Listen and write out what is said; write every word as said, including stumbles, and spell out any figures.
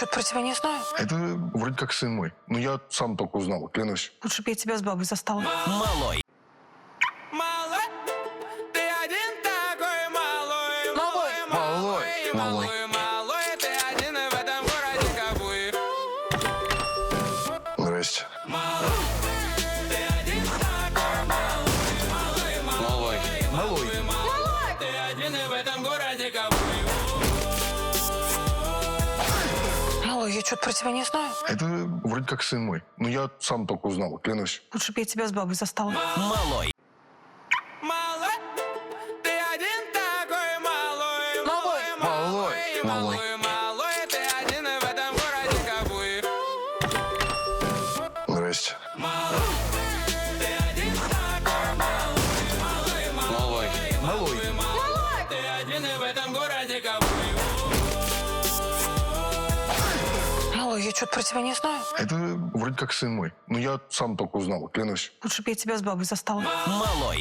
что-то про тебя не знаю. Это вроде как сын мой. Но я сам только узнал, клянусь. Лучше бы я тебя с бабой застала. Малой. Малой, ты один такой малой, Малой. Малой. Малой. малой, малой, ты один в этом городе кабуй. Здрасте. Ты один такой малой, малой, малой, Малой. малой, ты один в этом городе кабуй. Алло, я что-то про тебя не знаю. Это вроде как сын мой. Но я сам только узнал, клянусь. Лучше бы я тебя с бабой застала. Малой. Малой, ты один такой малой, Малой. малой, Малой. малой, малой, ты один в этом городе кабуй. Здрасте. Ты один такой малой, Малой. малой, малой, ты один в этом городе кабуй. Алло, я что-то про тебя не знаю. Это вроде как сын мой. Но я сам только узнал, клянусь. Лучше бы я тебя с бабой застала. Малой.